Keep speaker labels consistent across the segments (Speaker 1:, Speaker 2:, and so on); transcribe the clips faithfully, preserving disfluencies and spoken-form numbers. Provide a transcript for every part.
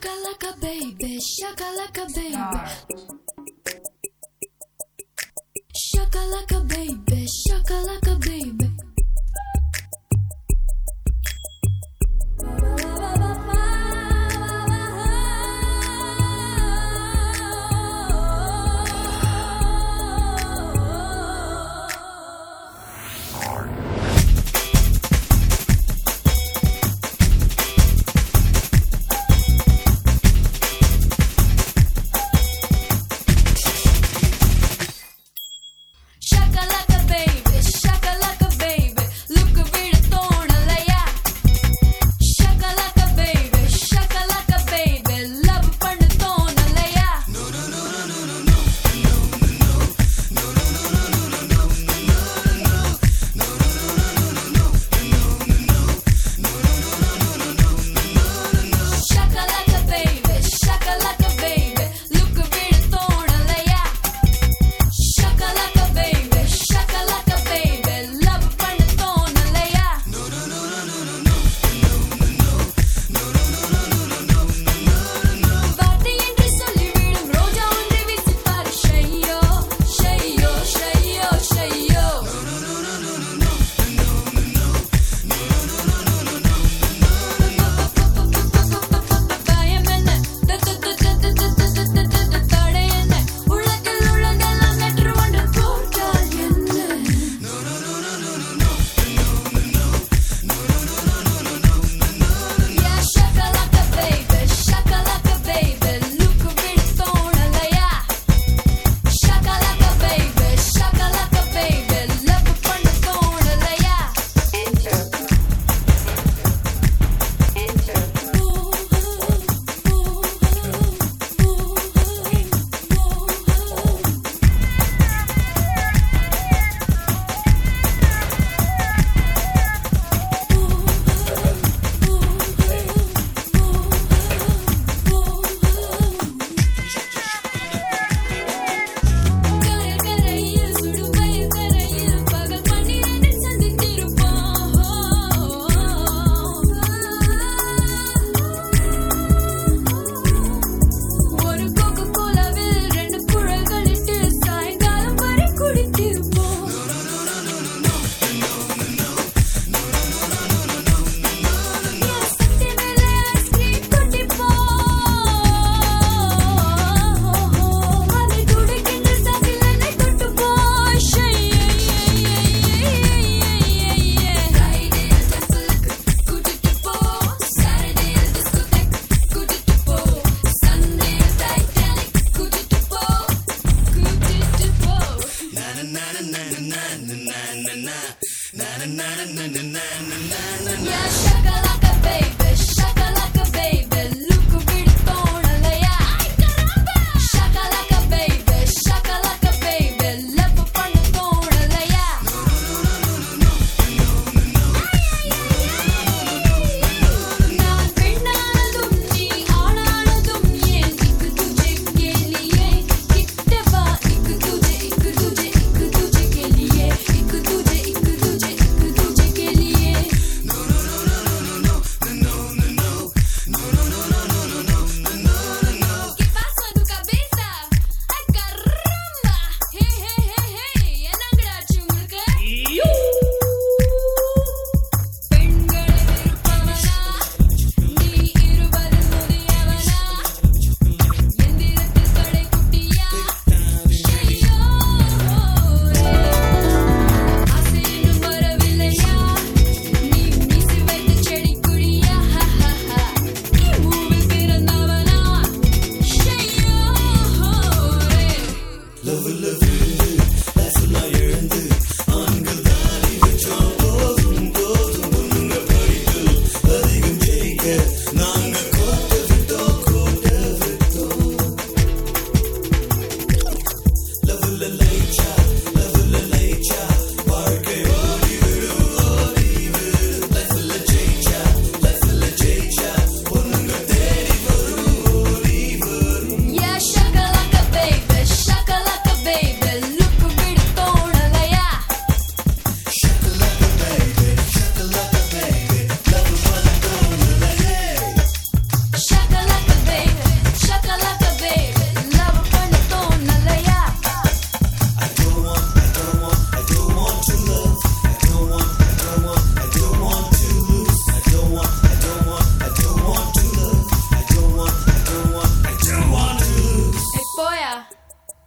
Speaker 1: Shakalaka baby, shakalaka baby. Shakalaka baby, shakalaka baby. Shakalaka baby, shakalaka baby, look a bit thornalaya. Shakalaka baby, shakalaka baby, love pannu thornalaya. No no no no no no no no no no no no no. Shakalaka baby, shakalaka baby, look a bit thornalaya. Shakalaka baby, shakalaka baby, love pannu thornalaya. No no no no no no வார்த்தை என்று சொல்லிவிடும் ரோஜா ஒன்றை வீசிப்பார் ஷையோ ஷையோ ஷையோ ஷையோ. பயம் என்ன தடை என்ன உலகில் உள்ளதெல்லாம் நேற்று ஒன்று போட்டால் என்ன. Yeah, shakalaka baby, shakalaka baby, look a bit thornalaya. Shakalaka baby, shakalaka baby, love pannu thornalaya.
Speaker 2: Enter. Enter.
Speaker 1: கரையில் கரையில் சுடும் வயல் கரையில் பகல் பன்னிரண்டு சந்தித்திருப்போம். ஒரு கோகோ கோலாவில் ரெண்டு குழல்கள் இட்டு சாயங்காலம் வரை குடித்திருப்போம். என் சக்தி மேலே ஐஸ்கிரீம் குடிப்போம். அதை துடைக்கின்ற சாக்கில் என்னை தொட்டுப்போம். ஃப்ரைடேயில் டெம்பிளுக்கு கூட்டிட்டு போ, சாட்டர்டேயில் டிஸ்கோதேக் கூட்டிட்டு போ, சண்டேயில் டைட்டானிக் கூட்டிட்டு போ, கூட்டிட்டு போ. Yeah, shakalaka baby, shakalaka baby, look a bit thornalaya. Shakalaka baby, shakalaka baby, love pannu thornalaya. நான் பெண்ணானதும் நீ ஆணானதும் ஏன் இக்கு துஜே கேலியே கிட்ட வா இக்கு துஜே இக்கு துஜே இக்கு துஜே கேலியே இக்கு துஜே இக்கு துஜே இக்கு Tujhe கேலியே. No no no no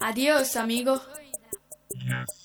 Speaker 1: Adiós, amigo.
Speaker 3: Yes.